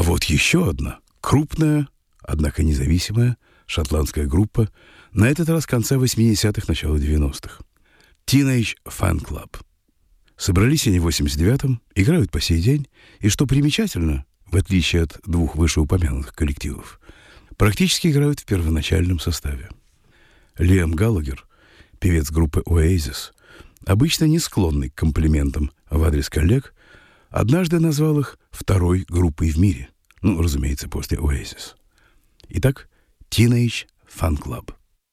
вот еще одна крупная, однако независимая шотландская группа, на этот раз конца 80-х, начала 90-х. Teenage Fan Club. Собрались они в 89-м, играют по сей день, и, что примечательно, в отличие от двух вышеупомянутых коллективов, практически играют в первоначальном составе. Лиам Галлагер, певец группы Oasis, обычно не склонный к комплиментам в адрес коллег, однажды назвал их второй группой в мире. Ну, разумеется, после Oasis. Итак, Teenage Fan Club.